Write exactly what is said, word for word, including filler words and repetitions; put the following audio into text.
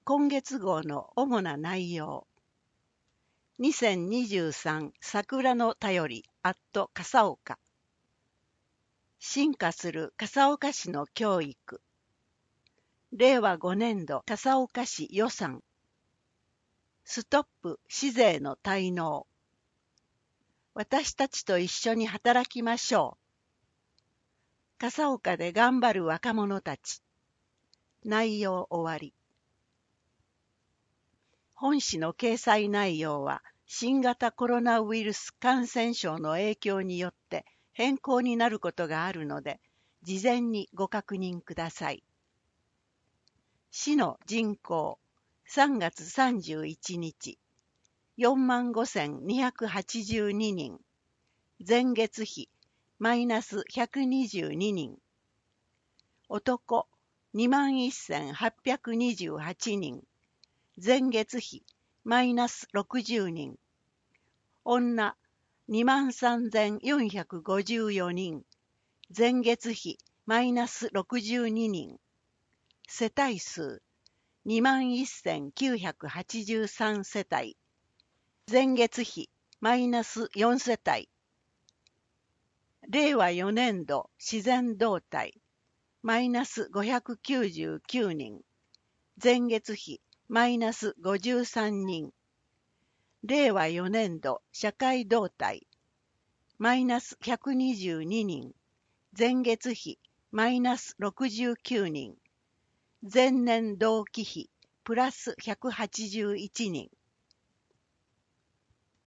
今月号の主な内容。にせんにじゅうさん桜の便りアット笠岡。進化する笠岡市の教育。れいわごねんど笠岡市予算。ストップ市税の滞納。私たちと一緒に働きましょう。笠岡で頑張る若者たち。内容終わり。本誌の掲載内容は新型コロナウイルス感染症の影響によって変更になることがあるので、事前にご確認ください。市の人口さんがつさんじゅういちにちよんまんごせんにひゃくはちじゅうににん、前月比マイナスひゃくにじゅうににん、男にまんせんはっぴゃくにじゅうはちにん、前月比マイナスろくじゅうにん、女にまんさんぜんよんひゃくごじゅうよにん、前月比マイナスろくじゅうににん、世帯数にまんせんきゅうひゃくはちじゅうさんせたい、前月比マイナスよんせたい、れいわよねんど自然動態マイナスごひゃくきゅうじゅうきゅうにん、前月比マイナスごじゅうさんにん、れいわよねんど社会動態マイナスひゃくにじゅうににん、前月比マイナスろくじゅうきゅうにん、前年同期比プラスひゃくはちじゅういちにん。